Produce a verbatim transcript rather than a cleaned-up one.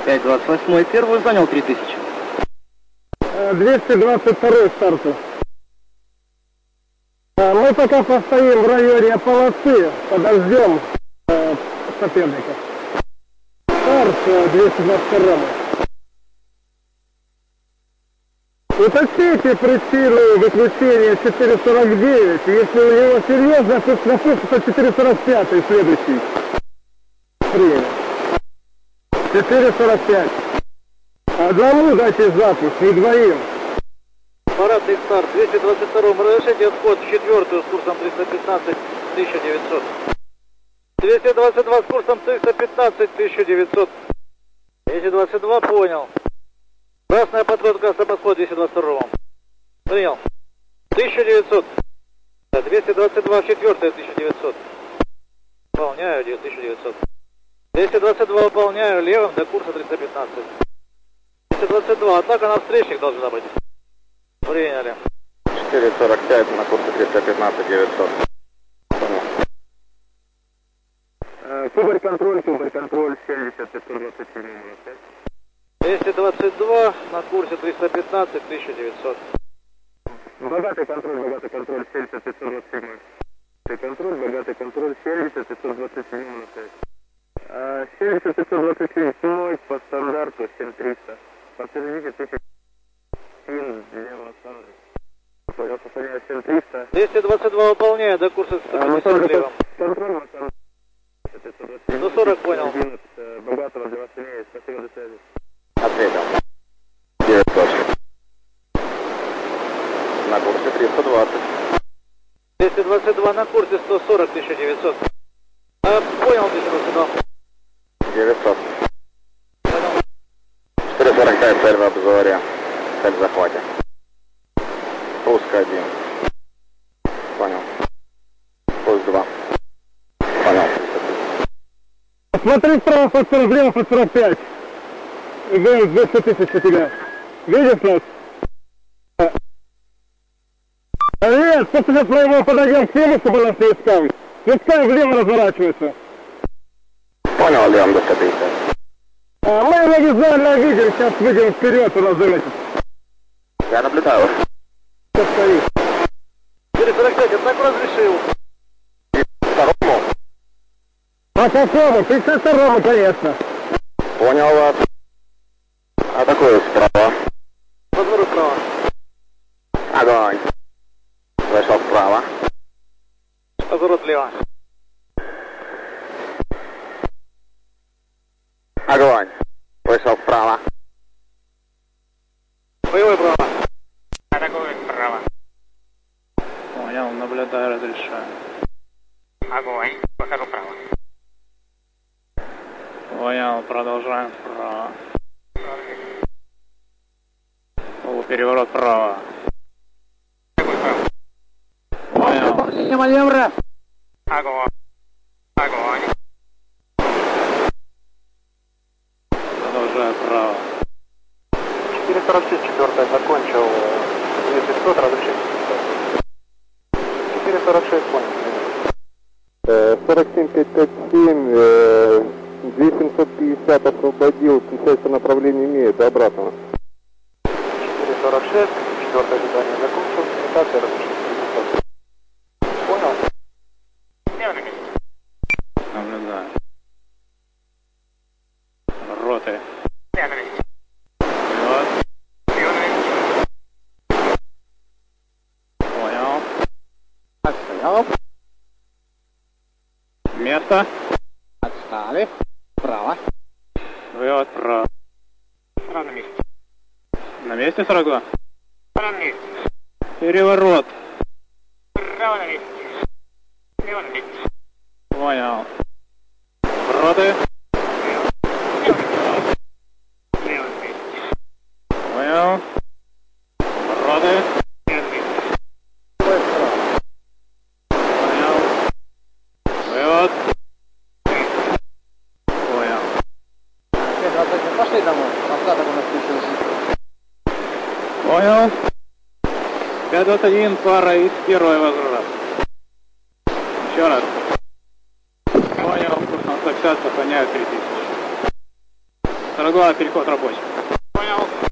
пять двадцать восемь, первую занял три тысячи. двести двадцать два старту. Мы пока постоим в районе полосы, подождем э, соперника. Старт двести двадцать два. Уточните причину выключения четыре сорок девять. Если у него серьезно, то напустится четыре сорок пять следующий. Время. четыре сорок пять. Одному дайте запуск, не двоим. Парадный старт. двести двадцать два. Разрешите отход в четвертую с курсом триста пятнадцать тысяча девятьсот. двести двадцать два с курсом триста пятнадцать тысяча девятьсот. двести двадцать два, понял. Красная подводка, самосход двести двадцать два. Принял. тысяча девятьсот. двести двадцать два, четвертая тысяча девятьсот. Выполняю, тысяча девятьсот. двести двадцать два выполняю, левым до курса триста пятнадцать. двести двадцать два, атака на встречник должна быть. Приняли. четыре сорок пять на курсе триста пятнадцать девятьсот. Понял. Кубарь контроль, кубарь контроль, семьдесят пятьсот двадцать семь. двести двадцать два на курсе триста пятнадцать тысяча девятьсот. Богатый контроль, богатый контроль, семьдесят пятьсот двадцать семь. Богатый контроль, богатый контроль, семьдесят пятьсот двадцать семь. семьдесят пятьсот двадцать семь по стандарту семь триста. Подтвердите тысяча лево стандарт. Понял, повторяю, семь триста. двести двадцать два выполняю, до курса сто пятьдесят левым. Контроль, сто сорок понял. Богатого для вас имеет, спасибо, до связи. Ответил. девятьсот. На курсе триста двадцать. двести двадцать два на курсе сто сорок тысяча девятьсот. А, понял, двести двадцать два. девятьсот. четыре сорок пять, цель в обзоре. Цель в захвате. Пуск один. Понял. Пуск два. Понял. Смотри справа под сорок, влево под сорок пять. двести тысяч у тебя. Видишь нас? Нет, после своего подойдем к нему, чтобы нас не искал. Пускай влево разворачивается. Понял, Леон, до ста пятидесяти. А мы его визуально видим, сейчас выйдем вперед, у нас заметит. Я наблюдаю. Что стоит? четыре сорок пять, атаку разрешил. Второму. По какому? пятьдесят второму, конечно. Понял вас. Атакую справа. Подвору справа. Огонь. Вышел справа. Подворот влево. Огонь. Вышел вправо. Боевой право. Атакую справа. Понял, наблюдаю, разрешаю. Огонь. Выхожу вправо. Понял, продолжаем вправо. Полупереворот вправо. Понял. Маневра. Огонь. Огонь. Продолжаю вправо. четыре сорок шесть, четвертая, закончил. двести пятьсот, разрешение. четыре сорок шесть, понял. сорок семь пятьсот пятьдесят семь, две тысячи семьсот пятьдесят освободил, включается направление имеет, обратно. четыре сорок шесть, четвертое задание закончил, имитация разрешение. Понял? Лево на месте. Наблюдаю. Роты. Лево на месте. Вперед. Лево на месте. Понял. Отстоял. Место. Отстали. Вправо. Вывод вправо. Сразу на месте. На месте сорок два? Сразу на месте. Переворот. Право на месте. Лево на месте. Понял. Роты. Лево на месте. Лево на месте. Понял. Роты. Лево на месте. Понял. Вывод. Понял. Пошли домой, остаток у нас включился. Понял. пять двадцать один, пара из первой возврат. Еще раз. Понял, курс на сто пятьдесят, сохраняю три тысячи. сорок два, переход рабочий. Понял.